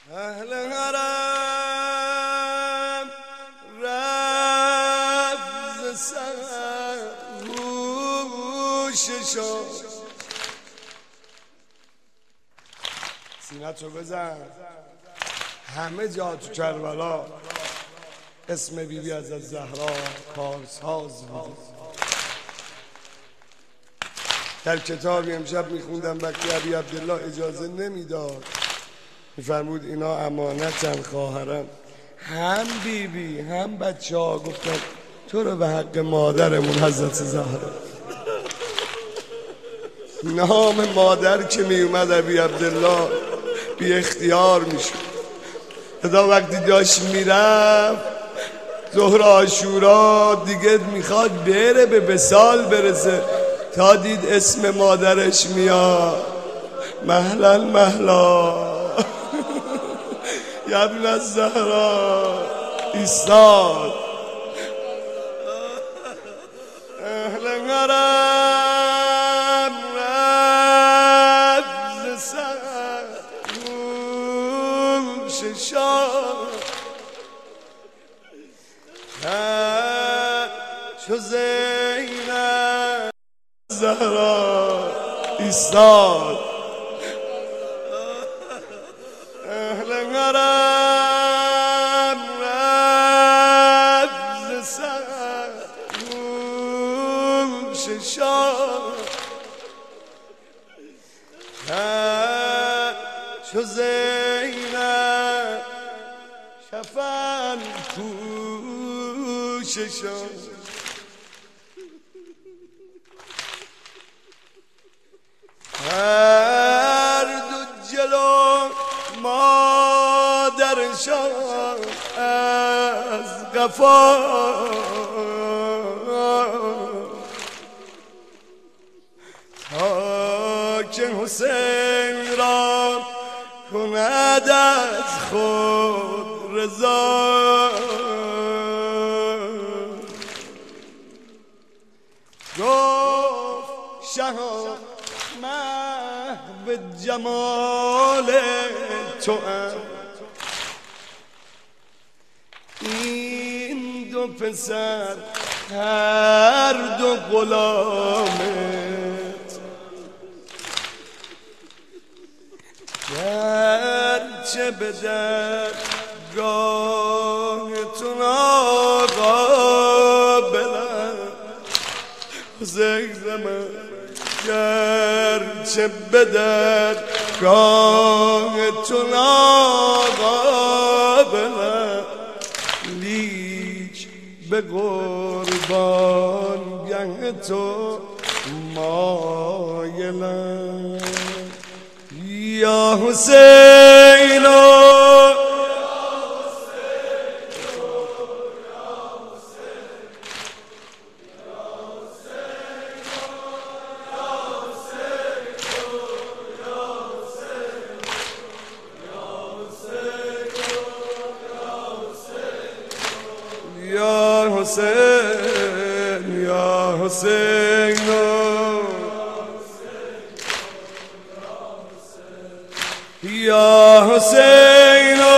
اهل حرم رفت سر گوششان سینت رو بزن. همه جا تو کربلا اسم بیبی از زهرا کارساز بود. در کتابی امشب میخوندم وقتی ابی عبدالله اجازه نمیداد، میفرمود اینا امانتن خواهرم، هم بیبی هم بچه ها گفتن تو رو به حق مادرمون حضرت زهرا. نام مادر که میومد ابی عبدالله بی اختیار میشد. ادا وقتی داشت میرفت ظهر عاشورا دیگه میخواد بره به وصال برسه، تا دید اسم مادرش میاد مهلا مهلا یا ابن الزهرا ایستاد. اهل حرم رفت سر گوششان چو زینب زهرا ایستاد. اهل حرم رفت سر گوششان چو زینب کفن پوششان. هر دو جلو مادرشان از قفا تا که حسین را کند از خود رضا. گفت شها محو جمال توام، این دو پسر هر دو غلامت، گرچه به درگاهتون آقا بلند زمن، گرچه به درگاهتون آقا بلند، لیک به قربان گه تو مایلم. یا حسین یا حسین یا حسین یا حسین